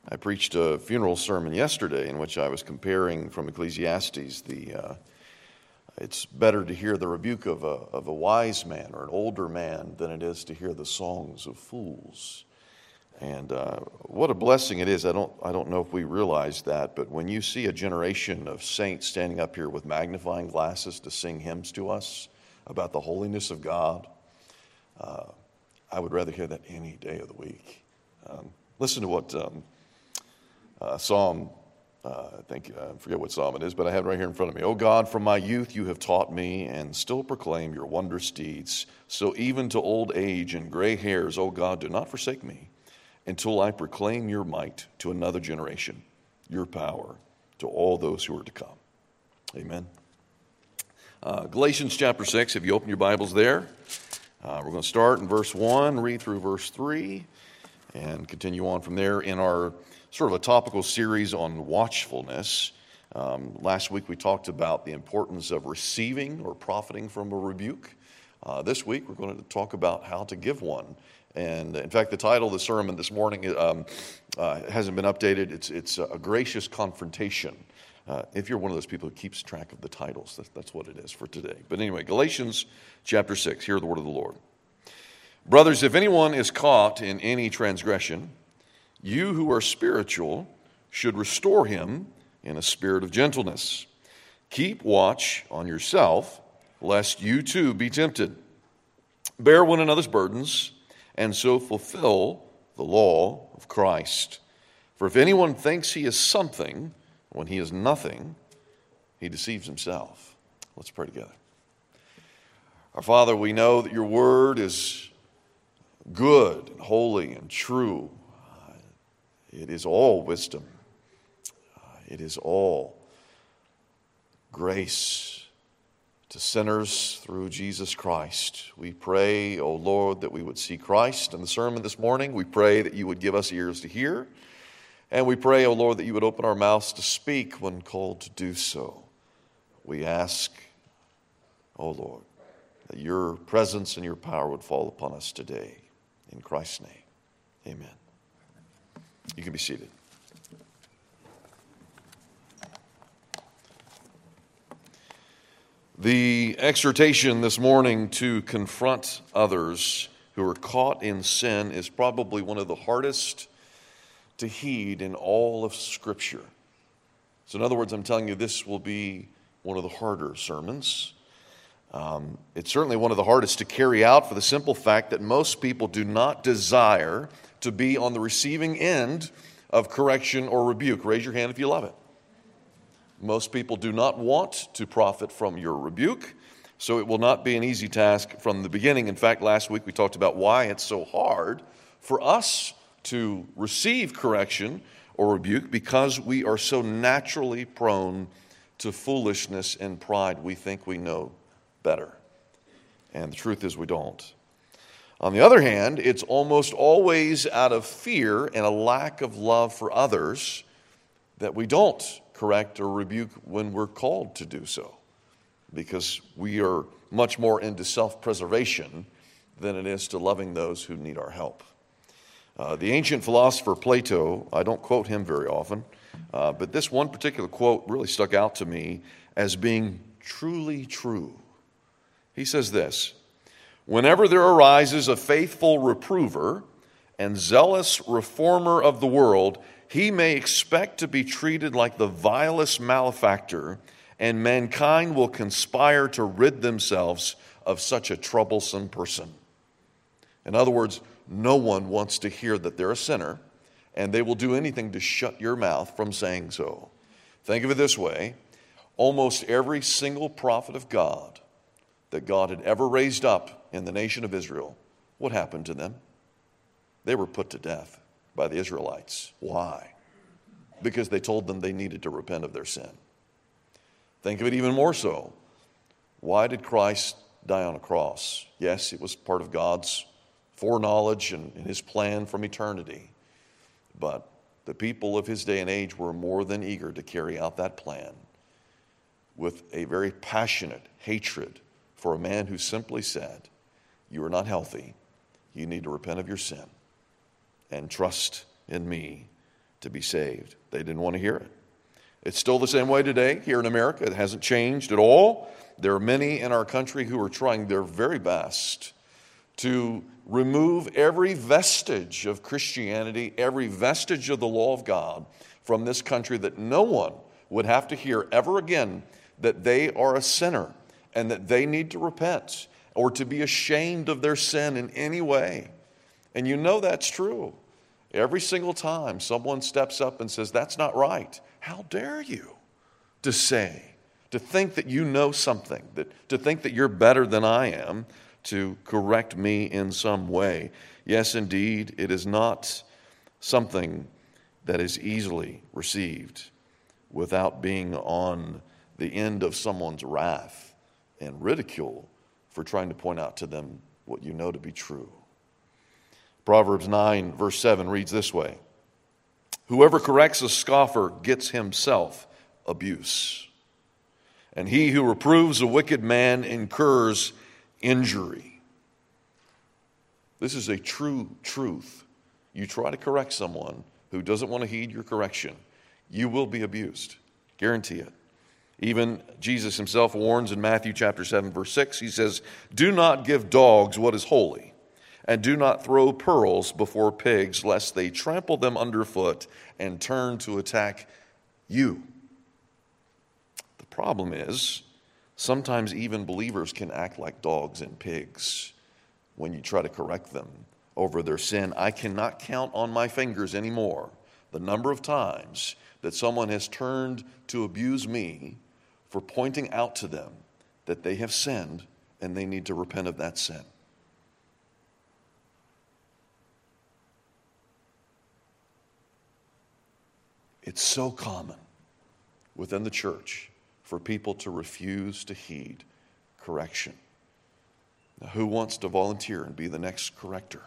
I preached a funeral sermon yesterday in which I was comparing from Ecclesiastes it's better to hear the rebuke of a wise man or an older man than it is to hear the songs of fools. And what a blessing it is. I don't know if we realize that, but when you see a generation of saints standing up here with magnifying glasses to sing hymns to us about the holiness of God, I would rather hear that any day of the week. Listen to what Psalm, I forget what psalm it is, but I have it right here in front of me. "O God, from my youth you have taught me and still proclaim your wondrous deeds. So even to old age and gray hairs, O God, do not forsake me until I proclaim your might to another generation, your power to all those who are to come." Amen. Galatians chapter 6, if you open your Bibles there, we're going to start in verse 1, read through verse 3, and continue on from there in our sort of a topical series on watchfulness. Last week we talked about the importance of receiving or profiting from a rebuke. This week we're going to talk about how to give one. And in fact, the title of the sermon this morning hasn't been updated. It's a gracious confrontation. If you're one of those people who keeps track of the titles, that's what it is for today. But anyway, Galatians chapter 6, hear the word of the Lord. "Brothers, if anyone is caught in any transgression, you who are spiritual should restore him in a spirit of gentleness. Keep watch on yourself, lest you too be tempted. Bear one another's burdens, and so fulfill the law of Christ. For if anyone thinks he is something when he is nothing, he deceives himself." Let's pray together. Our Father, we know that your word is good and holy and true. It is all wisdom. It is all grace to sinners through Jesus Christ. We pray, O Lord, that we would see Christ in the sermon this morning. We pray that you would give us ears to hear. And we pray, O Lord, that you would open our mouths to speak when called to do so. We ask, O Lord, that your presence and your power would fall upon us today. In Christ's name, amen. You can be seated. The exhortation this morning to confront others who are caught in sin is probably one of the hardest to heed in all of Scripture. So in other words, I'm telling you, this will be one of the harder sermons. It's certainly one of the hardest to carry out for the simple fact that most people do not desire to be on the receiving end of correction or rebuke. Raise your hand if you love it. Most people do not want to profit from your rebuke, so it will not be an easy task from the beginning. In fact, last week we talked about why it's so hard for us to receive correction or rebuke, because we are so naturally prone to foolishness and pride. We think we know better, and the truth is we don't. On the other hand, it's almost always out of fear and a lack of love for others that we don't correct or rebuke when we're called to do so, because we are much more into self-preservation than it is to loving those who need our help. The ancient philosopher Plato, I don't quote him very often, but this one particular quote really stuck out to me as being truly true. He says this: "Whenever there arises a faithful reprover and zealous reformer of the world, he may expect to be treated like the vilest malefactor, and mankind will conspire to rid themselves of such a troublesome person." In other words, no one wants to hear that they're a sinner, and they will do anything to shut your mouth from saying so. Think of it this way: almost every single prophet of God that God had ever raised up in the nation of Israel, what happened to them? They were put to death by the Israelites. Why? Because they told them they needed to repent of their sin. Think of it even more so. Why did Christ die on a cross? Yes, it was part of God's foreknowledge and his plan from eternity. But the people of his day and age were more than eager to carry out that plan with a very passionate hatred for a man who simply said, "You are not healthy. You need to repent of your sin and trust in me to be saved. They didn't want to hear it. It's still the same way today here in America. It hasn't changed at all. There are many in our country who are trying their very best to remove every vestige of Christianity, every vestige of the law of God from this country, that no one would have to hear ever again that they are a sinner and that they need to repent or to be ashamed of their sin in any way. And you know that's true. Every single time someone steps up and says, that's not right, how dare you to say, to think that you know something, to think that you're better than I am, to correct me in some way. Yes, indeed, it is not something that is easily received without being on the end of someone's wrath and ridicule for trying to point out to them what you know to be true. Proverbs 9, verse 7 reads this way: whoever corrects a scoffer gets himself abuse, and he who reproves a wicked man incurs injury. This is a true truth. You try to correct someone who doesn't want to heed your correction, you will be abused. Guarantee it. Even Jesus himself warns in Matthew chapter 7, verse 6, he says, do not give dogs what is holy, and do not throw pearls before pigs, lest they trample them underfoot and turn to attack you. The problem is, sometimes even believers can act like dogs and pigs when you try to correct them over their sin. I cannot count on my fingers anymore the number of times that someone has turned to abuse me for pointing out to them that they have sinned and they need to repent of that sin. It's so common within the church for people to refuse to heed correction. Now, who wants to volunteer and be the next corrector?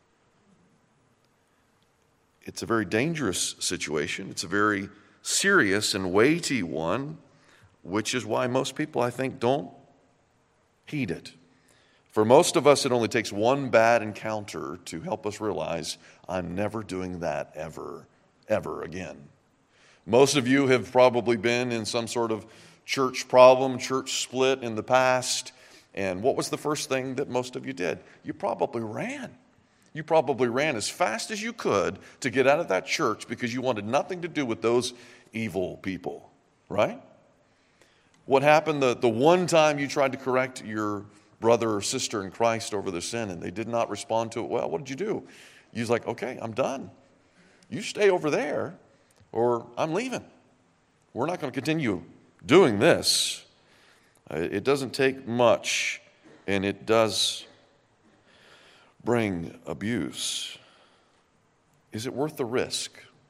It's a very dangerous situation. It's a very serious and weighty one, which is why most people, I think, don't heed it. For most of us, it only takes one bad encounter to help us realize, I'm never doing that ever again. Most of you have probably been in some sort of church problem, church split in the past. And what was the first thing that most of you did? You probably ran. You probably ran as fast as you could to get out of that church because you wanted nothing to do with those evil people, right? What happened the one time you tried to correct your brother or sister in Christ over their sin and they did not respond to it well? What did you do? You was like, okay, I'm done. You stay over there or I'm leaving. We're not going to continue doing this. It doesn't take much, and it does bring abuse. Is it worth the risk?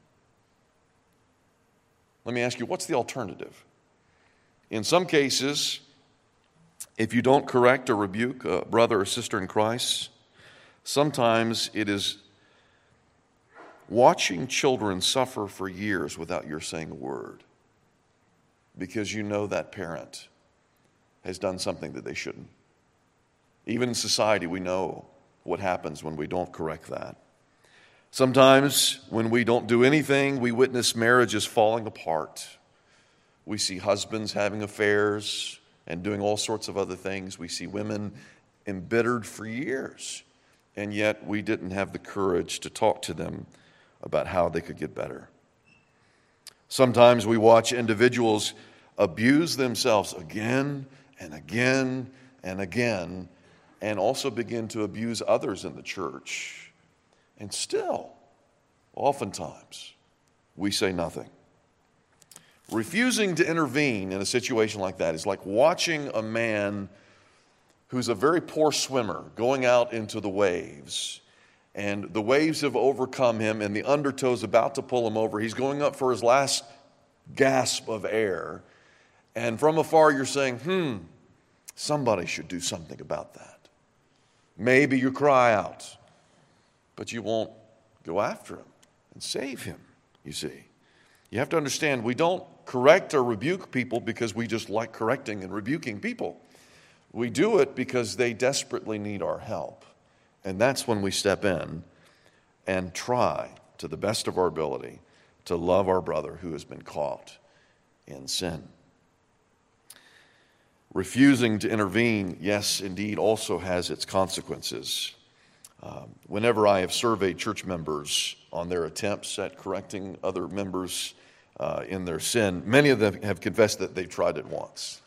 Let me ask you, what's the alternative? In some cases, if you don't correct or rebuke a brother or sister in Christ, sometimes it is watching children suffer for years without your saying a word because you know that parent has done something that they shouldn't. Even in society, we know what happens when we don't correct that. Sometimes when we don't do anything, we witness marriages falling apart. We see husbands having affairs and doing all sorts of other things. We see women embittered for years, and yet we didn't have the courage to talk to them about how they could get better. Sometimes we watch individuals abuse themselves again and again and again, and also begin to abuse others in the church. And still, oftentimes, we say nothing. Refusing to intervene in a situation like that is like watching a man who's a very poor swimmer going out into the waves, and the waves have overcome him, and the undertow's about to pull him over. He's going up for his last gasp of air, and from afar you're saying, somebody should do something about that. Maybe you cry out, but you won't go after him and save him, you see. You have to understand, we don't correct or rebuke people because we just like correcting and rebuking people. We do it because they desperately need our help. And that's when we step in and try, to the best of our ability, to love our brother who has been caught in sin. Refusing to intervene, yes, indeed, also has its consequences. Whenever I have surveyed church members on their attempts at correcting other members in their sin, many of them have confessed that they've tried it once.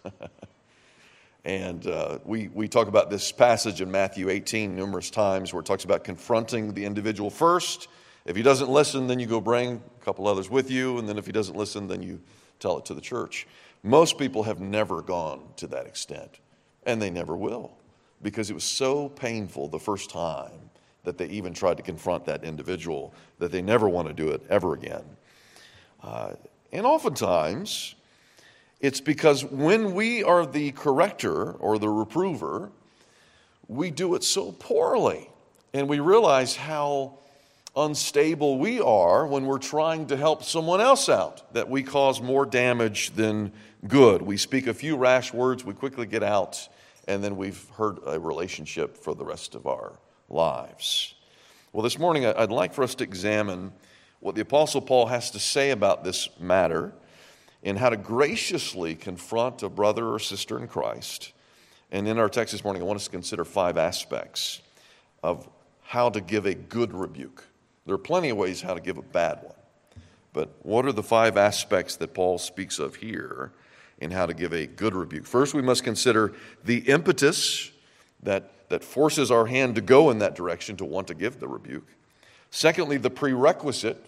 And we talk about this passage in Matthew 18 numerous times where it talks about confronting the individual first. If he doesn't listen, then you go bring a couple others with you. And then if he doesn't listen, then you tell it to the church. Most people have never gone to that extent, and they never will, because it was so painful the first time that they even tried to confront that individual that they never want to do it ever again. And oftentimes, it's because when we are the corrector or the reprover, we do it so poorly, and we realize how unstable we are when we're trying to help someone else out, that we cause more damage than good. We speak a few rash words, we quickly get out, and then we've hurt a relationship for the rest of our lives. Well, this morning I'd like for us to examine what the Apostle Paul has to say about this matter and how to graciously confront a brother or sister in Christ. And in our text this morning, I want us to consider 5 aspects of how to give a good rebuke. There are plenty of ways how to give a bad one. But what are the 5 aspects that Paul speaks of here in how to give a good rebuke? First, we must consider the impetus that forces our hand to go in that direction to want to give the rebuke. Secondly, the prerequisite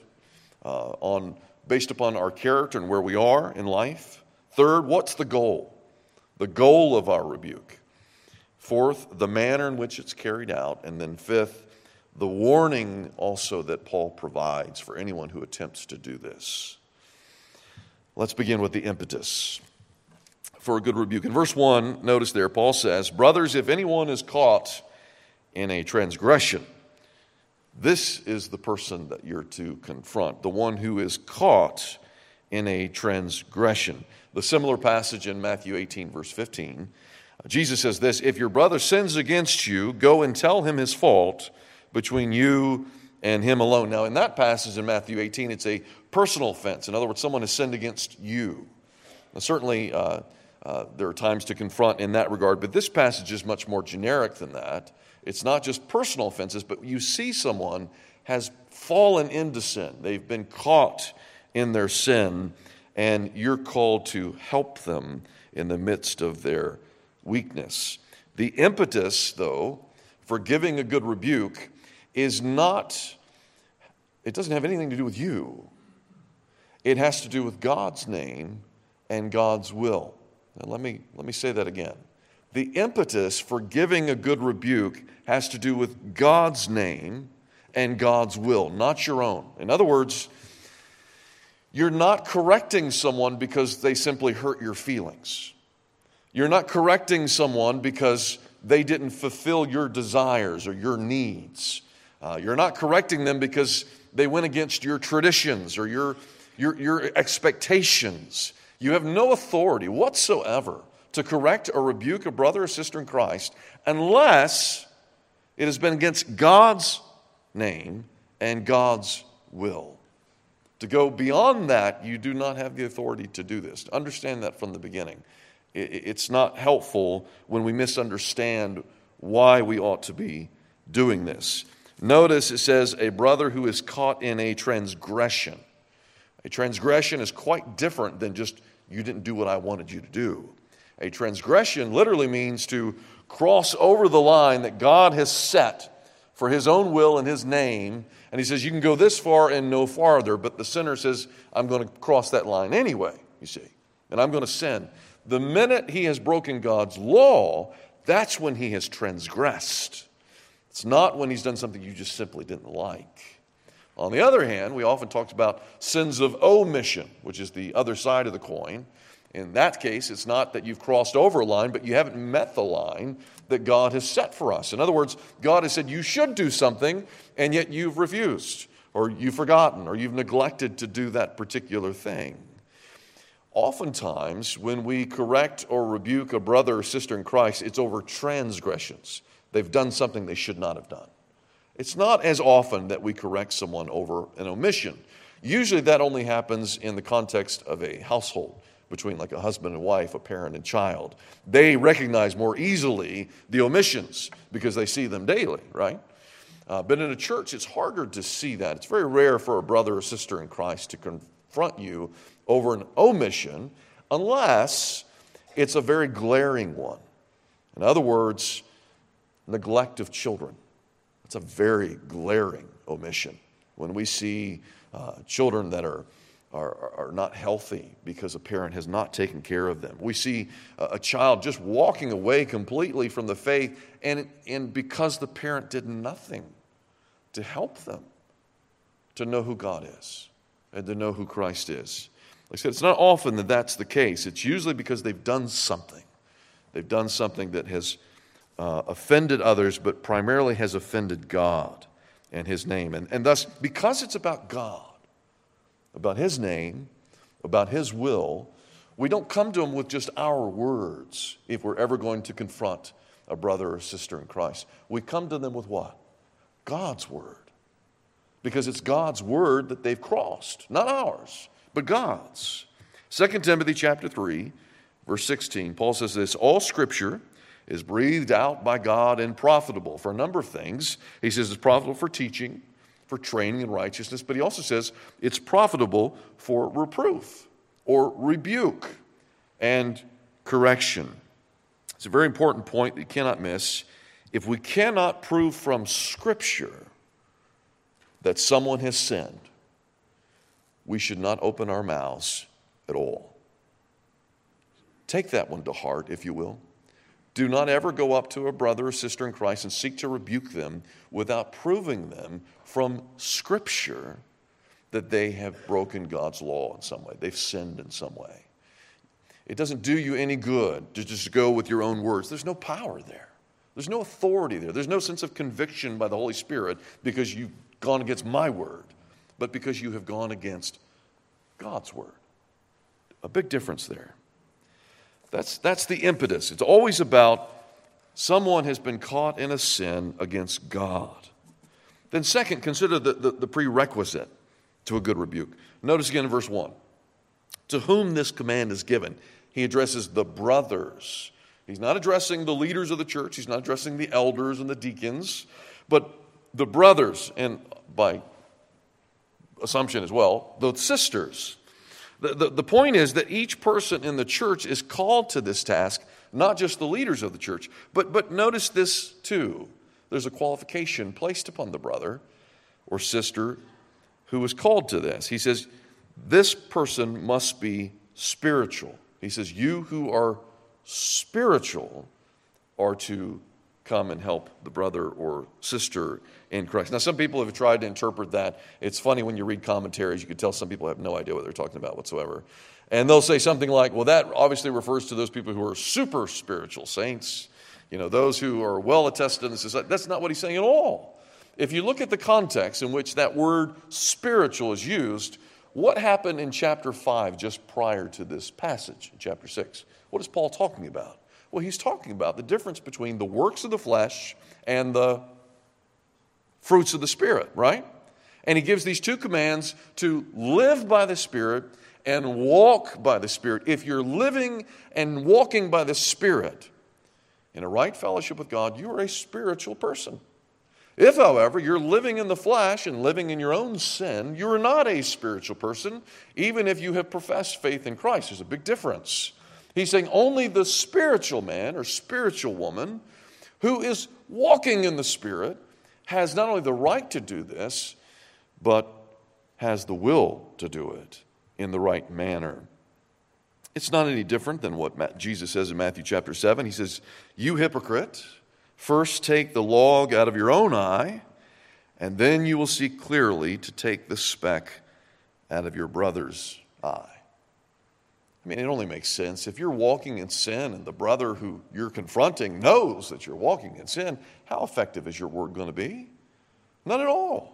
based upon our character and where we are in life. Third, what's the goal? The goal of our rebuke. Fourth, the manner in which it's carried out. And then fifth, the warning also that Paul provides for anyone who attempts to do this. Let's begin with the impetus for a good rebuke. In verse 1, notice there, Paul says, "Brothers, if anyone is caught in a transgression," this is the person that you're to confront, the one who is caught in a transgression. The similar passage in Matthew 18, verse 15, Jesus says this, "If your brother sins against you, go and tell him his fault between you and him alone." Now, in that passage in Matthew 18, it's a personal offense. In other words, someone has sinned against you. Now, certainly, there are times to confront in that regard, but this passage is much more generic than that. It's not just personal offenses, but you see someone has fallen into sin. They've been caught in their sin, and you're called to help them in the midst of their weakness. The impetus, though, for giving a good rebuke is not, it doesn't have anything to do with you. It has to do with God's name and God's will. Now, let me say that again. The impetus for giving a good rebuke has to do with God's name and God's will, not your own. In other words, you're not correcting someone because they simply hurt your feelings. You're not correcting someone because they didn't fulfill your desires or your needs. You're not correcting them because they went against your traditions or your expectations. You have no authority whatsoever to correct or rebuke a brother or sister in Christ unless it has been against God's name and God's will. To go beyond that, you do not have the authority to do this. Understand that from the beginning. It's not helpful when we misunderstand why we ought to be doing this. Notice it says a brother who is caught in a transgression. A transgression is quite different than just you didn't do what I wanted you to do. A transgression literally means to cross over the line that God has set for his own will and his name. And he says, you can go this far and no farther, but the sinner says, I'm going to cross that line anyway, you see, and I'm going to sin. The minute he has broken God's law, that's when he has transgressed. It's not when he's done something you just simply didn't like. On the other hand, we often talked about sins of omission, which is the other side of the coin. In that case, it's not that you've crossed over a line, but you haven't met the line that God has set for us. In other words, God has said you should do something, and yet you've refused, or you've forgotten, or you've neglected to do that particular thing. Oftentimes, when we correct or rebuke a brother or sister in Christ, it's over transgressions. They've done something they should not have done. It's not as often that we correct someone over an omission. Usually that only happens in the context of a household, between like a husband and wife, a parent and child. They recognize more easily the omissions because they see them daily, right? But in a church, it's harder to see that. It's very rare for a brother or sister in Christ to confront you over an omission unless it's a very glaring one. In other words, neglect of children. It's a very glaring omission. When we see children that are not healthy because a parent has not taken care of them. We see a child just walking away completely from the faith, and because the parent did nothing to help them to know who God is and to know who Christ is. Like I said, it's not often that that's the case. It's usually because they've done something. They've done something that has offended others, but primarily has offended God and His name. And thus, because it's about God, about His name, about His will, we don't come to Him with just our words if we're ever going to confront a brother or sister in Christ. We come to them with what? God's word. Because it's God's word that they've crossed. Not ours, but God's. 2 Timothy chapter 3, verse 16, Paul says this, all Scripture is breathed out by God and profitable for a number of things. He says it's profitable for teaching, for training in righteousness, but he also says it's profitable for reproof or rebuke and correction. It's a very important point that you cannot miss. If we cannot prove from Scripture that someone has sinned, we should not open our mouths at all. Take that one to heart, if you will. Do not ever go up to a brother or sister in Christ and seek to rebuke them without proving them from Scripture that they have broken God's law in some way. They've sinned in some way. It doesn't do you any good to just go with your own words. There's no power there. There's no authority there. There's no sense of conviction by the Holy Spirit because you've gone against my word, but because you have gone against God's word. A big difference there. That's the impetus. It's always about someone has been caught in a sin against God. Then second, consider the prerequisite to a good rebuke. Notice again in verse 1. To whom this command is given, he addresses the brothers. He's not addressing the leaders of the church. He's not addressing the elders and the deacons, but the brothers, and by assumption as well, the sisters. The point is that each person in the church is called to this task, not just the leaders of the church. But notice this too. There's a qualification placed upon the brother or sister who is called to this. He says, this person must be spiritual. He says, you who are spiritual are to come and help the brother or sister in Christ. Now, some people have tried to interpret that. It's funny when you read commentaries, you can tell some people have no idea what they're talking about whatsoever. And they'll say something like, well, that obviously refers to those people who are super spiritual saints, those who are well attested in the society. That's not what he's saying at all. If you look at the context in which that word spiritual is used, what happened in chapter 5 just prior to this passage, in chapter 6? What is Paul talking about? Well, he's talking about the difference between the works of the flesh and the fruits of the Spirit, right? And he gives these two commands to live by the Spirit and walk by the Spirit. If you're living and walking by the Spirit in a right fellowship with God, you are a spiritual person. If, however, you're living in the flesh and living in your own sin, you're not a spiritual person, even if you have professed faith in Christ. There's a big difference. He's saying only the spiritual man or spiritual woman who is walking in the Spirit has not only the right to do this, but has the will to do it in the right manner. It's not any different than what Jesus says in Matthew chapter 7. He says, you hypocrite, first take the log out of your own eye, and then you will see clearly to take the speck out of your brother's eye. I mean, it only makes sense. If you're walking in sin and the brother who you're confronting knows that you're walking in sin, how effective is your word going to be? Not at all.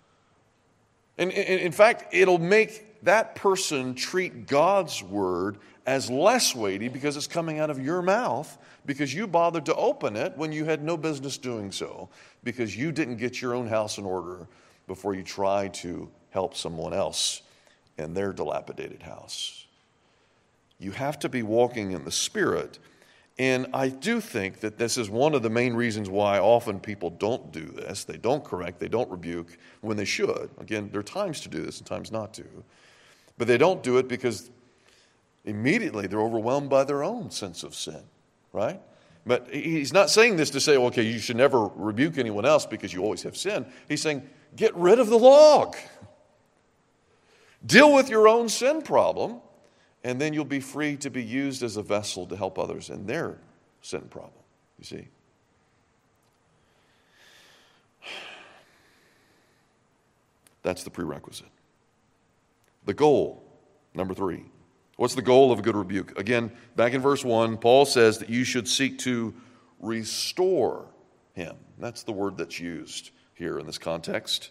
And in fact, it'll make that person treat God's word as less weighty because it's coming out of your mouth because you bothered to open it when you had no business doing so because you didn't get your own house in order before you tried to help someone else in their dilapidated house. You have to be walking in the Spirit. And I do think that this is one of the main reasons why often people don't do this. They don't correct, they don't rebuke when they should. Again, there are times to do this and times not to. But they don't do it because immediately they're overwhelmed by their own sense of sin, right? But he's not saying this to say, okay, you should never rebuke anyone else because you always have sin. He's saying, get rid of the log. Deal with your own sin problem, and then you'll be free to be used as a vessel to help others in their sin problem, you see. That's the prerequisite. The goal, number 3. What's the goal of a good rebuke? Again, back in verse 1, Paul says that you should seek to restore him. That's the word that's used here in this context.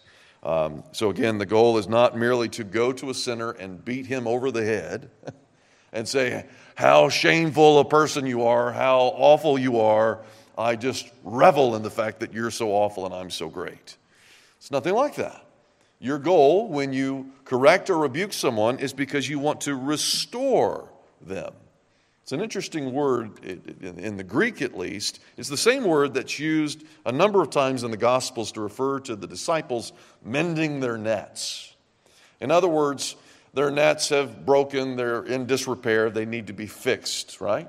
So again, the goal is not merely to go to a sinner and beat him over the head and say, how shameful a person you are, how awful you are. I just revel in the fact that you're so awful and I'm so great. It's nothing like that. Your goal when you correct or rebuke someone is because you want to restore them. It's an interesting word, in the Greek at least. It's the same word that's used a number of times in the Gospels to refer to the disciples mending their nets. In other words, their nets have broken, they're in disrepair, they need to be fixed, right?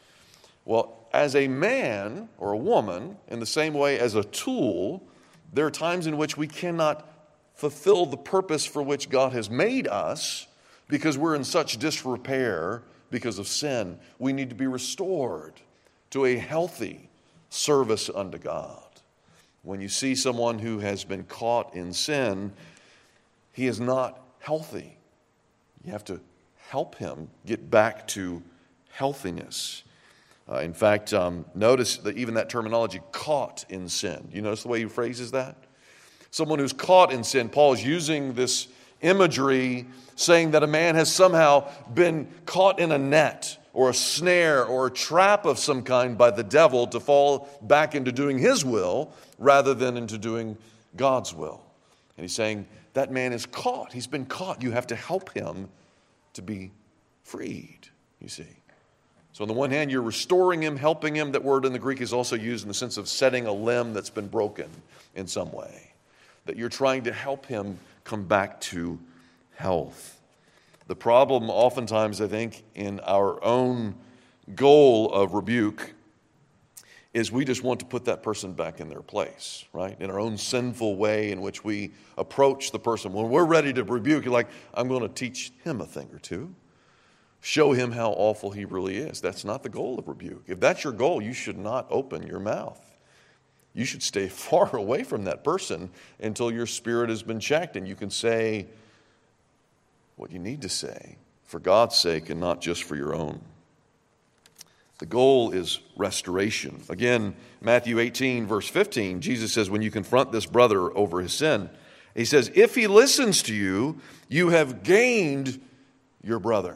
Well, as a man or a woman, in the same way as a tool, there are times in which we cannot fulfill the purpose for which God has made us because we're in such disrepair because of sin. We need to be restored to a healthy service unto God. When you see someone who has been caught in sin, he is not healthy. You have to help him get back to healthiness. In fact, notice that even that terminology, caught in sin. You notice the way he phrases that? Someone who's caught in sin. Paul is using this imagery saying that a man has somehow been caught in a net or a snare or a trap of some kind by the devil to fall back into doing his will rather than into doing God's will. And he's saying that man is caught. He's been caught. You have to help him to be freed, you see. So on the one hand, you're restoring him, helping him. That word in the Greek is also used in the sense of setting a limb that's been broken in some way. That you're trying to help him come back to health. The problem oftentimes, I think, in our own goal of rebuke is we just want to put that person back in their place, right? In our own sinful way in which we approach the person. When we're ready to rebuke, you're like, I'm going to teach him a thing or two. Show him how awful he really is. That's not the goal of rebuke. If that's your goal, you should not open your mouth. You should stay far away from that person until your spirit has been checked and you can say what you need to say for God's sake and not just for your own. The goal is restoration. Again, Matthew 18, verse 15, Jesus says, when you confront this brother over his sin, he says, if he listens to you, you have gained your brother.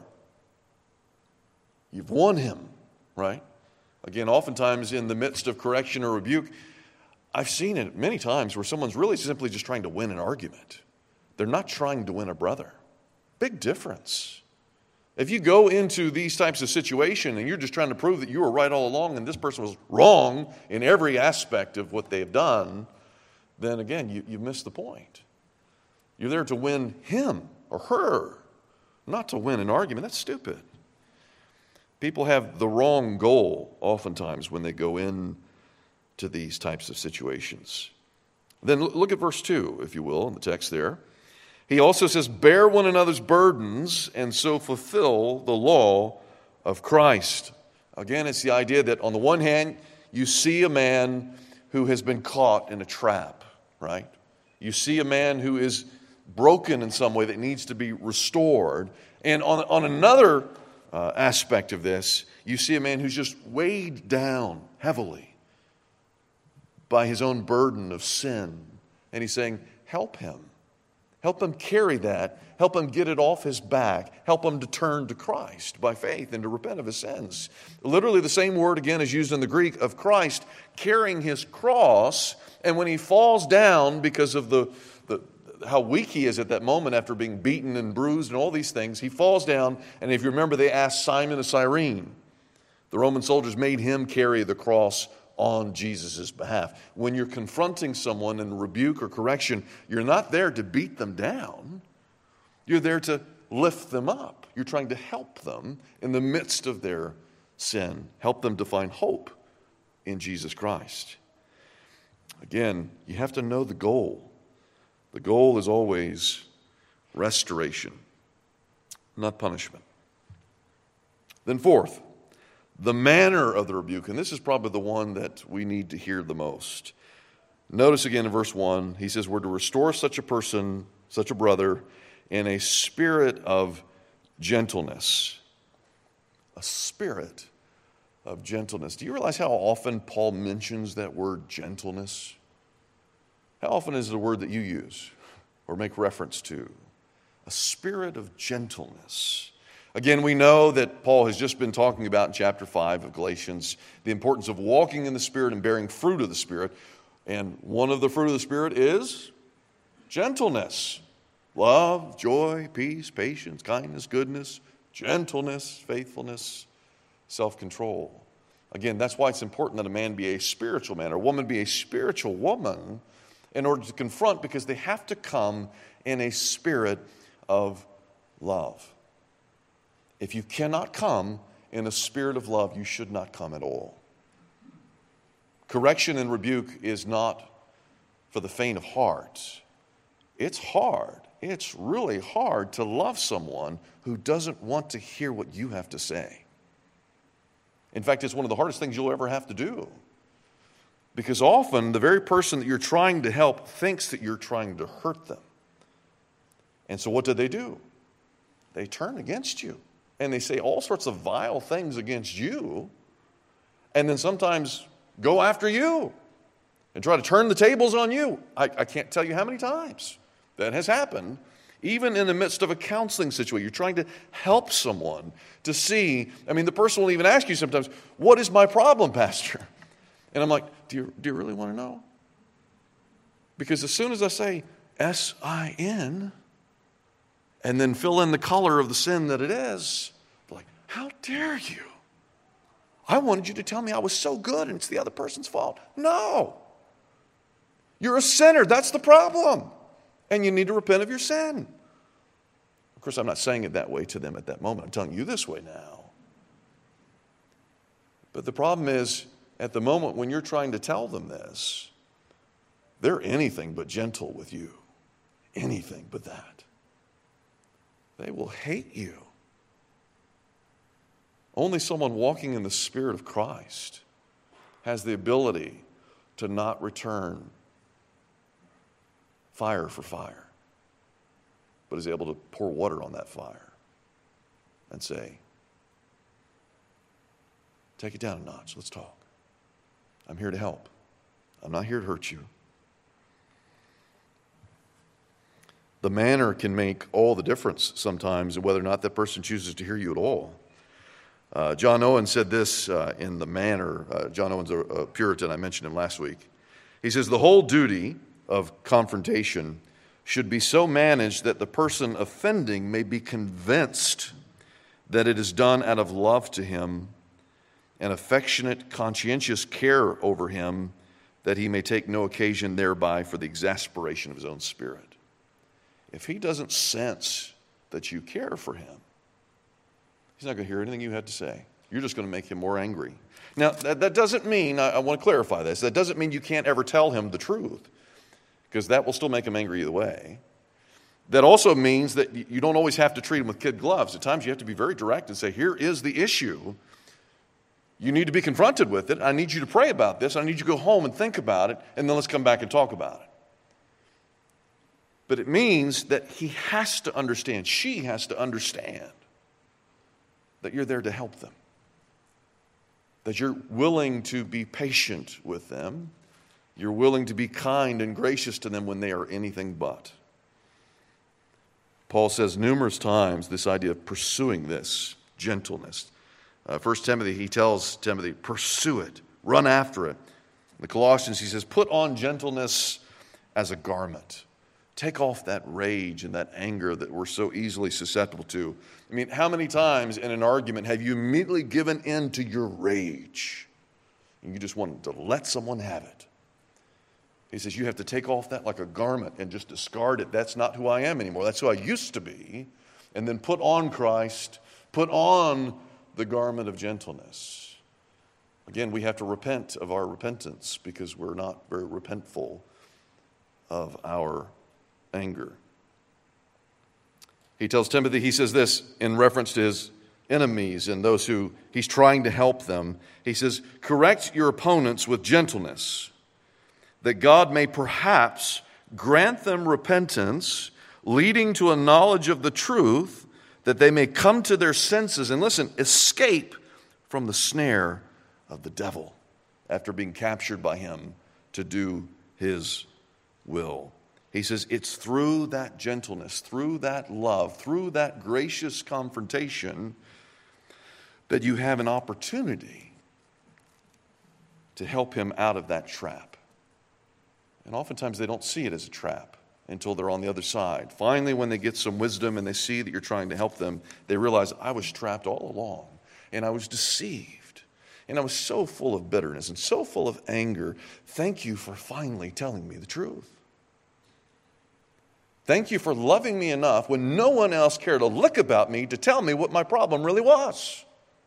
You've won him, right? Again, oftentimes in the midst of correction or rebuke, I've seen it many times where someone's really simply just trying to win an argument. They're not trying to win a brother. Big difference. If you go into these types of situations and you're just trying to prove that you were right all along and this person was wrong in every aspect of what they've done, then again, you miss the point. You're there to win him or her, not to win an argument. That's stupid. People have the wrong goal oftentimes when they go in to these types of situations. Then look at verse 2, if you will, in the text there. He also says, bear one another's burdens and so fulfill the law of Christ. Again, it's the idea that on the one hand, you see a man who has been caught in a trap, right? You see a man who is broken in some way that needs to be restored. And on another aspect of this, you see a man who's just weighed down heavily by his own burden of sin. And he's saying, help him. Help him carry that. Help him get it off his back. Help him to turn to Christ by faith and to repent of his sins. Literally the same word again is used in the Greek of Christ carrying his cross. And when he falls down because of how weak he is at that moment after being beaten and bruised and all these things. He falls down, and if you remember, they asked Simon of Cyrene. The Roman soldiers made him carry the cross on Jesus' behalf. When you're confronting someone in rebuke or correction, you're not there to beat them down. You're there to lift them up. You're trying to help them in the midst of their sin, help them to find hope in Jesus Christ. Again, you have to know the goal. The goal is always restoration, not punishment. Then fourth, the manner of the rebuke, and this is probably the one that we need to hear the most. Notice again in verse 1, he says, we're to restore such a person, such a brother, in a spirit of gentleness. A spirit of gentleness. Do you realize how often Paul mentions that word gentleness? How often is it a word that you use or make reference to? A spirit of gentleness. Again, we know that Paul has just been talking about in chapter 5 of Galatians the importance of walking in the Spirit and bearing fruit of the Spirit. And one of the fruit of the Spirit is gentleness. Love, joy, peace, patience, kindness, goodness, gentleness, faithfulness, self-control. Again, that's why it's important that a man be a spiritual man or a woman be a spiritual woman in order to confront, because they have to come in a spirit of love. If you cannot come in a spirit of love, you should not come at all. Correction and rebuke is not for the faint of heart. It's hard. It's really hard to love someone who doesn't want to hear what you have to say. In fact, it's one of the hardest things you'll ever have to do. Because often the very person that you're trying to help thinks that you're trying to hurt them. And so what do? They turn against you. And they say all sorts of vile things against you. And then sometimes go after you and try to turn the tables on you. I can't tell you how many times that has happened. Even in the midst of a counseling situation, you're trying to help someone to see. The person will even ask you sometimes, what is my problem, Pastor? And I'm like, do you really want to know? Because as soon as I say S-I-N, and then fill in the color of the sin that it is, like, how dare you? I wanted you to tell me I was so good and it's the other person's fault. No. You're a sinner. That's the problem. And you need to repent of your sin. Of course, I'm not saying it that way to them at that moment. I'm telling you this way now. But the problem is, at the moment when you're trying to tell them this, they're anything but gentle with you. Anything but that. They will hate you. Only someone walking in the Spirit of Christ has the ability to not return fire for fire, but is able to pour water on that fire and say, take it down a notch, let's talk. I'm here to help. I'm not here to hurt you. The manner can make all the difference sometimes in whether or not that person chooses to hear you at all. John Owen said this in The Manner. John Owen's a Puritan. I mentioned him last week. He says, the whole duty of confrontation should be so managed that the person offending may be convinced that it is done out of love to him and affectionate, conscientious care over him, that he may take no occasion thereby for the exasperation of his own spirit. If he doesn't sense that you care for him, he's not going to hear anything you have to say. You're just going to make him more angry. Now, that doesn't mean, I want to clarify this, that doesn't mean you can't ever tell him the truth, because that will still make him angry either way. That also means that you don't always have to treat him with kid gloves. At times you have to be very direct and say, here is the issue. You need to be confronted with it. I need you to pray about this. I need you to go home and think about it, and then let's come back and talk about it. But it means that he has to understand, she has to understand that you're there to help them, that you're willing to be patient with them, you're willing to be kind and gracious to them when they are anything but. Paul says numerous times this idea of pursuing this gentleness. 1 Timothy, he tells Timothy, pursue it, run after it. In the Colossians, he says, put on gentleness as a garment. Take off that rage and that anger that we're so easily susceptible to. I mean, how many times in an argument have you immediately given in to your rage and you just wanted to let someone have it? He says you have to take off that like a garment and just discard it. That's not who I am anymore. That's who I used to be. And then put on Christ, put on the garment of gentleness. Again, we have to repent of our repentance because we're not very repentful of our anger. He tells Timothy, he says this in reference to his enemies and those who he's trying to help them. He says, correct your opponents with gentleness, that God may perhaps grant them repentance, leading to a knowledge of the truth, that they may come to their senses and, listen, escape from the snare of the devil after being captured by him to do his will. He says it's through that gentleness, through that love, through that gracious confrontation that you have an opportunity to help him out of that trap. And oftentimes they don't see it as a trap until they're on the other side. Finally, when they get some wisdom and they see that you're trying to help them, they realize, I was trapped all along, and I was deceived, and I was so full of bitterness and so full of anger. Thank you for finally telling me the truth. Thank you for loving me enough when no one else cared a lick about me to tell me what my problem really was.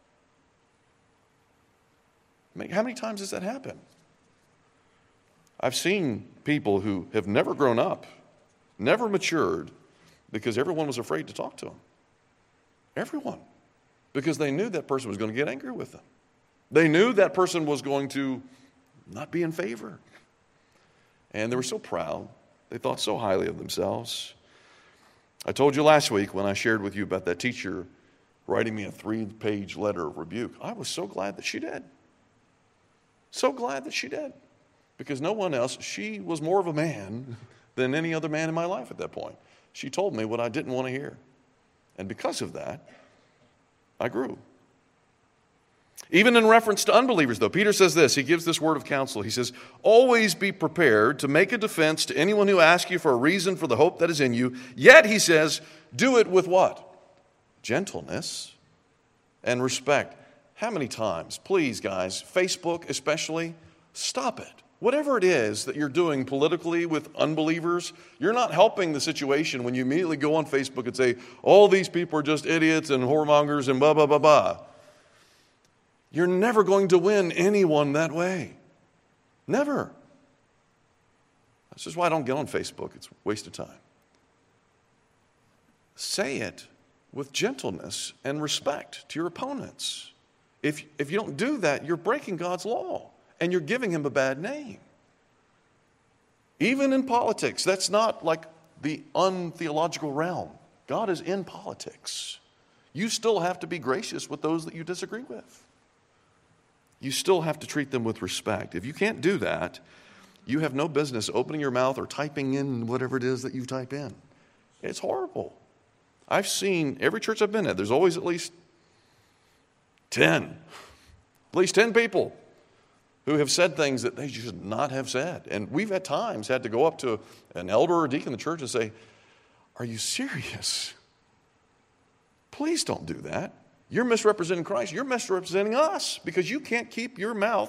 I mean, how many times does that happen? I've seen people who have never grown up, never matured, because everyone was afraid to talk to them. Everyone. Because they knew that person was going to get angry with them. They knew that person was going to not be in favor. And they were so proud. They thought so highly of themselves. I told you last week when I shared with you about that teacher writing me a 3-page letter of rebuke. I was so glad that she did. So glad that she did. Because no one else, she was more of a man than any other man in my life at that point. She told me what I didn't want to hear. And because of that, I grew. Even in reference to unbelievers, though, Peter says this. He gives this word of counsel. He says, always be prepared to make a defense to anyone who asks you for a reason for the hope that is in you. Yet, he says, do it with what? Gentleness and respect. How many times, please, guys, Facebook especially, stop it. Whatever it is that you're doing politically with unbelievers, you're not helping the situation when you immediately go on Facebook and say, all these people are just idiots and whoremongers and blah, blah, blah, blah. You're never going to win anyone that way. Never. That's just why I don't get on Facebook. It's a waste of time. Say it with gentleness and respect to your opponents. If you don't do that, you're breaking God's law and you're giving him a bad name. Even in politics, that's not like the untheological realm. God is in politics. You still have to be gracious with those that you disagree with. You still have to treat them with respect. If you can't do that, you have no business opening your mouth or typing in whatever it is that you type in. It's horrible. I've seen every church I've been at, there's always at least 10 people who have said things that they should not have said. And we've at times had to go up to an elder or a deacon in the church and say, are you serious? Please don't do that. You're misrepresenting Christ. You're misrepresenting us because you can't keep your mouth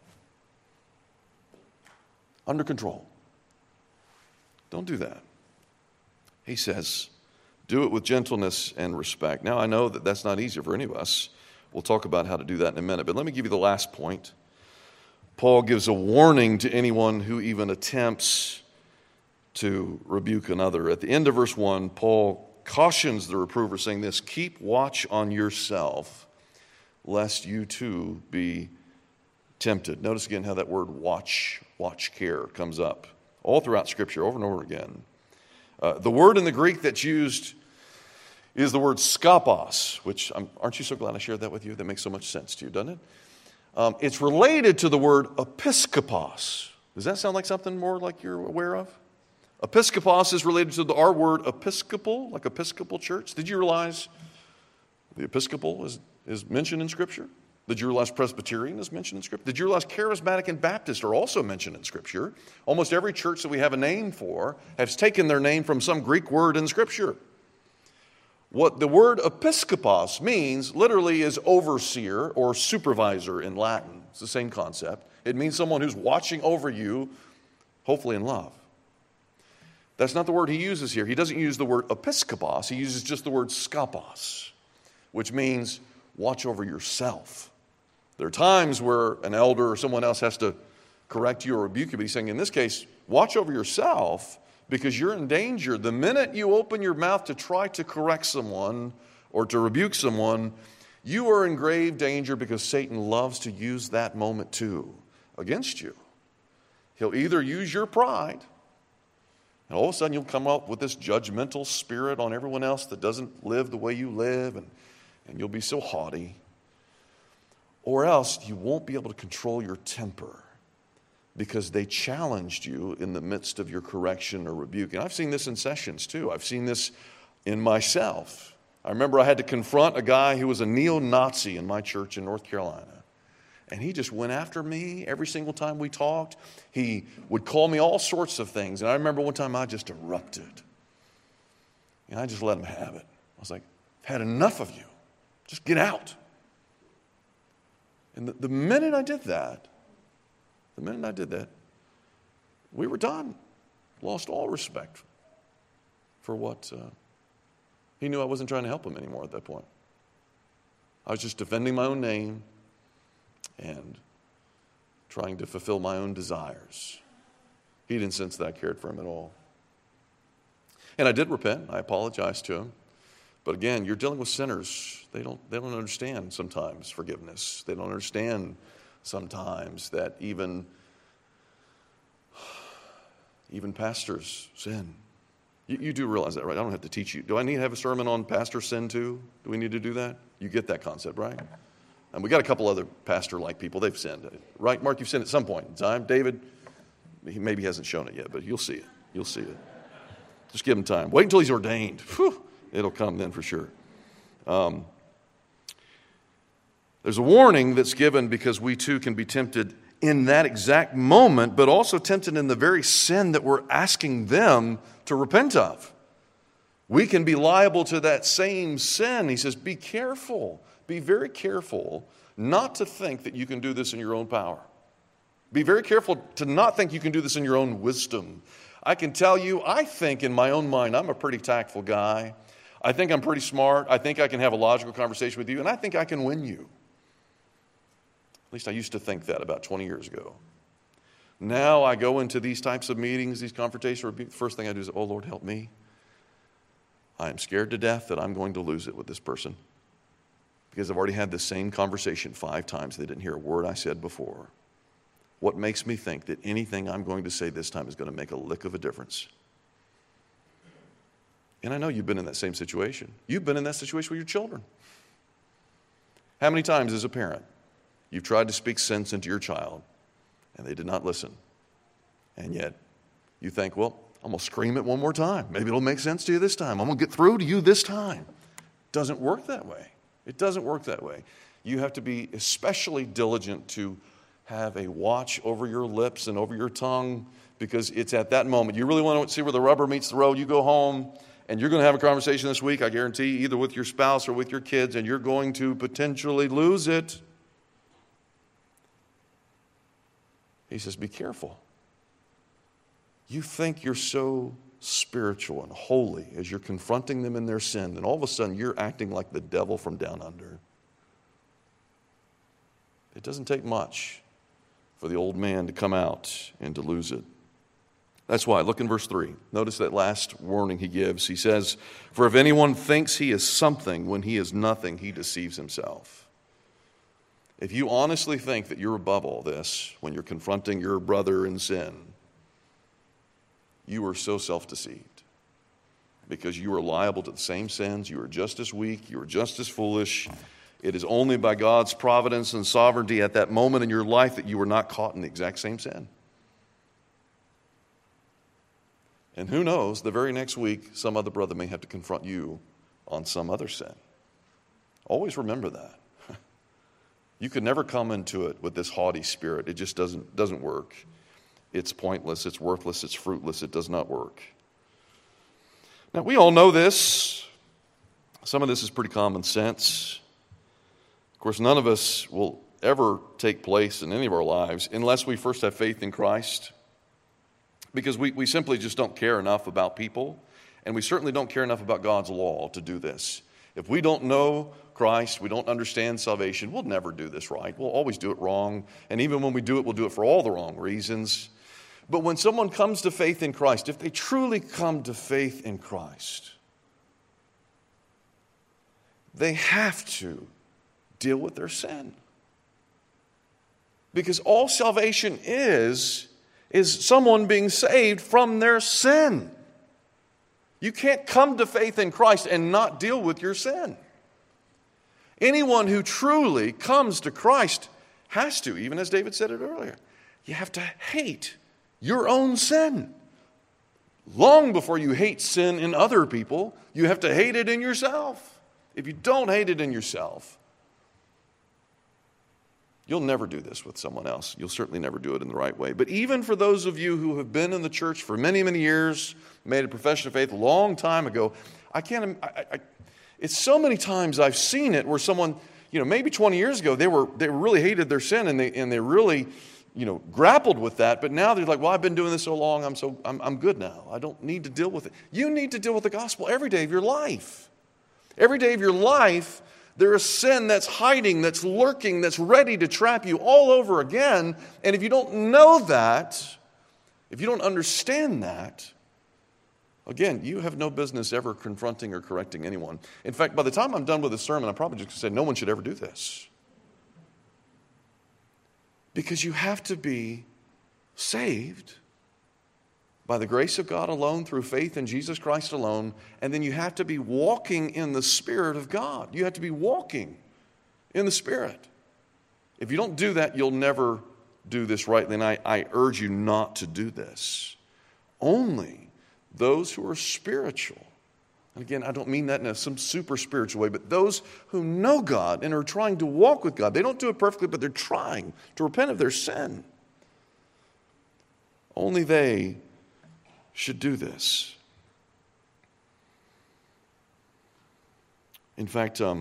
under control. Don't do that. He says, do it with gentleness and respect. Now, I know that that's not easy for any of us. We'll talk about how to do that in a minute. But let me give you the last point. Paul gives a warning to anyone who even attempts to rebuke another. At the end of verse 1, Paul cautions the reprover, saying this, keep watch on yourself, lest you too be tempted. Notice again how that word watch care comes up all throughout Scripture, over and over again. The word in the Greek that's used is the word skopos, which, aren't you so glad I shared that with you? That makes so much sense to you, doesn't it? It's related to the word episkopos. Does that sound like something more like you're aware of? Episkopos is related to our word episcopal, like Episcopal church. Did you realize the Episcopal is mentioned in Scripture? Did you realize Presbyterian is mentioned in Scripture? Did you realize Charismatic and Baptist are also mentioned in Scripture? Almost every church that we have a name for has taken their name from some Greek word in Scripture. What the word episkopos means literally is overseer or supervisor in Latin. It's the same concept. It means someone who's watching over you, hopefully in love. That's not the word he uses here. He doesn't use the word episkopos. He uses just the word skopos, which means watch over yourself. There are times where an elder or someone else has to correct you or rebuke you, but he's saying in this case, watch over yourself because you're in danger. The minute you open your mouth to try to correct someone or to rebuke someone, you are in grave danger because Satan loves to use that moment too against you. He'll either use your pride, and all of a sudden you'll come up with this judgmental spirit on everyone else that doesn't live the way you live, and you'll be so haughty. Or else you won't be able to control your temper because they challenged you in the midst of your correction or rebuke. And I've seen this in sessions too. I've seen this in myself. I remember I had to confront a guy who was a neo-Nazi in my church in North Carolina. And he just went after me every single time we talked. He would call me all sorts of things. And I remember one time I just erupted. And I just let him have it. I was like, I've had enough of you. Just get out. And the minute I did that, we were done. Lost all respect for what he knew I wasn't trying to help him anymore at that point. I was just defending my own name and trying to fulfill my own desires. He didn't sense that I cared for him at all. And I did repent. I apologized to him. But again, you're dealing with sinners. They don't understand sometimes forgiveness. They don't understand sometimes that even pastors sin. You do realize that, right? I don't have to teach you. Do I need to have a sermon on pastor sin too? Do we need to do that? You get that concept, right? And we got a couple other pastor-like people. They've sinned, right? Mark, you've sinned at some point in time. David, he maybe hasn't shown it yet, but you'll see it. You'll see it. Just give him time. Wait until he's ordained. Whew. It'll come then for sure. There's a warning that's given because we too can be tempted in that exact moment, but also tempted in the very sin that we're asking them to repent of. We can be liable to that same sin. He says, be careful. Be very careful not to think that you can do this in your own power. Be very careful to not think you can do this in your own wisdom. I can tell you, I think in my own mind, I'm a pretty tactful guy. I think I'm pretty smart. I think I can have a logical conversation with you, and I think I can win you. At least I used to think that about 20 years ago. Now I go into these types of meetings, these confrontations, the first thing I do is, oh, Lord, help me. I am scared to death that I'm going to lose it with this person because I've already had the same conversation 5 times. They didn't hear a word I said before. What makes me think that anything I'm going to say this time is going to make a lick of a difference? And I know you've been in that same situation. You've been in that situation with your children. How many times as a parent you've tried to speak sense into your child and they did not listen? And yet you think, well, I'm going to scream it one more time. Maybe it'll make sense to you this time. I'm going to get through to you this time. It doesn't work that way. It doesn't work that way. You have to be especially diligent to have a watch over your lips and over your tongue because it's at that moment. You really want to see where the rubber meets the road. You go home and you're going to have a conversation this week, I guarantee, either with your spouse or with your kids, and you're going to potentially lose it. He says, be careful. You think you're so spiritual and holy as you're confronting them in their sin, and all of a sudden you're acting like the devil from down under. It doesn't take much for the old man to come out and to lose it. That's why, look in verse 3. Notice that last warning he gives. He says, for if anyone thinks he is something when he is nothing, he deceives himself. If you honestly think that you're above all this when you're confronting your brother in sin, you are so self-deceived because you are liable to the same sins. You are just as weak. You are just as foolish. It is only by God's providence and sovereignty at that moment in your life that you were not caught in the exact same sin. And who knows, the very next week, some other brother may have to confront you on some other sin. Always remember that. You could never come into it with this haughty spirit. It just doesn't work. It's pointless, it's worthless, it's fruitless, it does not work. Now, we all know this. Some of this is pretty common sense. Of course, none of us will ever take place in any of our lives unless we first have faith in Christ. Because we simply just don't care enough about people, and we certainly don't care enough about God's law to do this. If we don't know Christ, we don't understand salvation, we'll never do this right. We'll always do it wrong, and even when we do it, we'll do it for all the wrong reasons. But when someone comes to faith in Christ, if they truly come to faith in Christ, they have to deal with their sin. Because all salvation is someone being saved from their sin. You can't come to faith in Christ and not deal with your sin. Anyone who truly comes to Christ has to, even as David said it earlier, you have to hate your own sin. Long before you hate sin in other people, you have to hate it in yourself. If you don't hate it in yourself, you'll never do this with someone else. You'll certainly never do it in the right way. But even for those of you who have been in the church for many, many years, made a profession of faith a long time ago, it's so many times I've seen it where someone, maybe 20 years ago, they really hated their sin and they really, grappled with that. But now they're like, well, I've been doing this so long, I'm good now. I don't need to deal with it. You need to deal with the gospel every day of your life. Every day of your life, there is sin that's hiding, that's lurking, that's ready to trap you all over again. And if you don't know that, if you don't understand that, again, you have no business ever confronting or correcting anyone. In fact, by the time I'm done with this sermon, I'm probably just going to say no one should ever do this. Because you have to be saved by the grace of God alone, through faith in Jesus Christ alone, and then you have to be walking in the Spirit of God. You have to be walking in the Spirit. If you don't do that, you'll never do this rightly, and I urge you not to do this. Only those who are spiritual, and again, I don't mean that in some super spiritual way, but those who know God and are trying to walk with God, they don't do it perfectly, but they're trying to repent of their sin. Only they should do this. In fact, I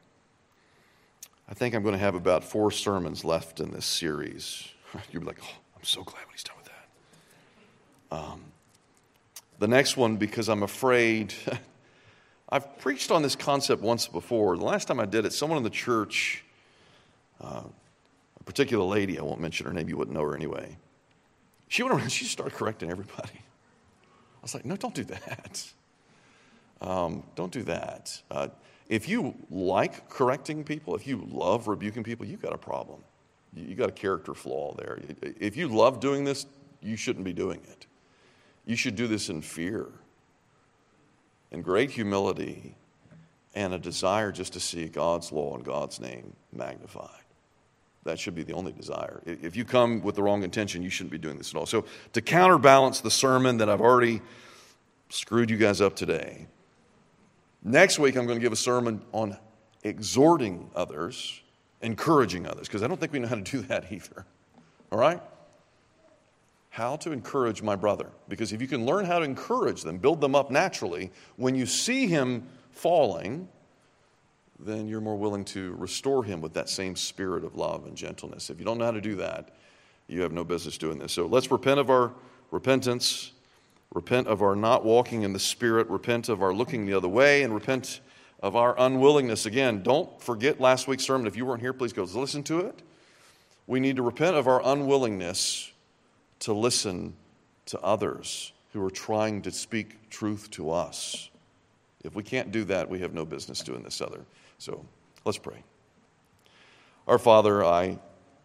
think I'm going to have about 4 sermons left in this series. You'll be like, oh, I'm so glad when he's done with that. The next one, because I'm afraid, I've preached on this concept once before. The last time I did it, someone in the church, a particular lady, I won't mention her name, you wouldn't know her anyway. She went around, she started correcting everybody. I was like, no, don't do that. Don't do that. If you like correcting people, if you love rebuking people, you've got a problem. You've got a character flaw there. If you love doing this, you shouldn't be doing it. You should do this in fear, in great humility, and a desire just to see God's law and God's name magnified. That should be the only desire. If you come with the wrong intention, you shouldn't be doing this at all. So to counterbalance the sermon that I've already screwed you guys up today, next week I'm going to give a sermon on exhorting others, encouraging others, because I don't think we know how to do that either. All right? How to encourage my brother. Because if you can learn how to encourage them, build them up naturally, when you see him falling, then you're more willing to restore him with that same spirit of love and gentleness. If you don't know how to do that, you have no business doing this. So let's repent of our repentance, repent of our not walking in the Spirit, repent of our looking the other way, and repent of our unwillingness. Again, don't forget last week's sermon. If you weren't here, please go listen to it. We need to repent of our unwillingness to listen to others who are trying to speak truth to us. If we can't do that, we have no business doing this other. So let's pray. Our Father, I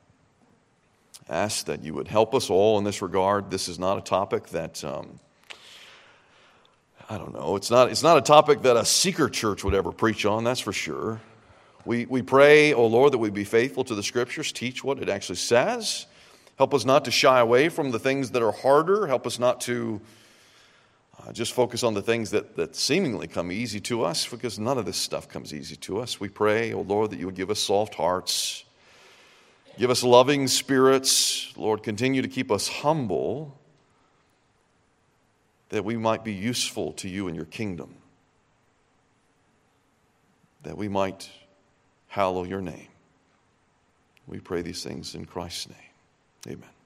ask that you would help us all in this regard. This is not a topic that, it's not a topic that a seeker church would ever preach on, that's for sure. We pray, oh Lord, that we be faithful to the Scriptures, teach what it actually says. Help us not to shy away from the things that are harder. Help us not to just focus on the things that seemingly come easy to us, because none of this stuff comes easy to us. We pray, oh Lord, that you would give us soft hearts, Give us loving spirits. Lord, continue to keep us humble that we might be useful to you in your kingdom, that we might hallow your name. We pray these things in Christ's name. Amen.